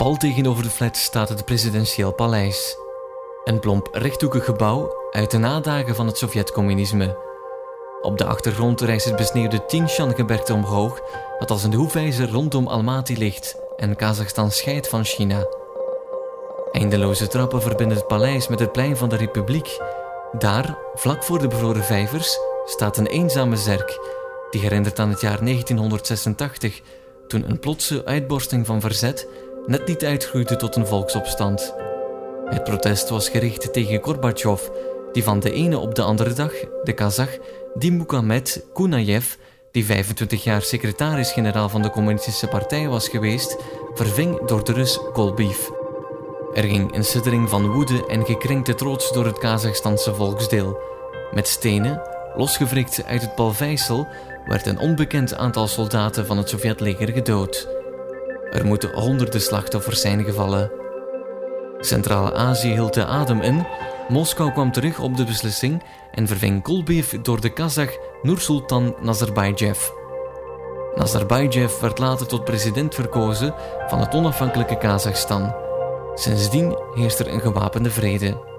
Pal tegenover de flat staat het presidentieel paleis. Een plomp rechthoekig gebouw uit de nadagen van het Sovjet-communisme. Op de achtergrond rijst het besneeuwde Tianshan-gebergte omhoog, dat als een hoefijzer rondom Almaty ligt en Kazachstan scheidt van China. Eindeloze trappen verbinden het paleis met het plein van de Republiek. Daar, vlak voor de bevroren vijvers, staat een eenzame zerk die herinnert aan het jaar 1986, toen een plotse uitbarsting van verzet net niet uitgroeide tot een volksopstand. Het protest was gericht tegen Gorbachev, die van de ene op de andere dag de Kazach Dimukhamed Kunayev, die 25 jaar secretaris-generaal van de Communistische Partij was geweest, verving door de Rus Kolbiv. Er ging een siddering van woede en gekrenkte trots door het Kazachstanse volksdeel. Met stenen, losgewrikt uit het Palvijsel, werd een onbekend aantal soldaten van het Sovjetleger gedood. Er moeten honderden slachtoffers zijn gevallen. Centraal-Azië hield de adem in. Moskou kwam terug op de beslissing en verving Kolbiv door de Kazach Nursultan Nazarbayev. Nazarbayev werd later tot president verkozen van het onafhankelijke Kazachstan. Sindsdien heerst er een gewapende vrede.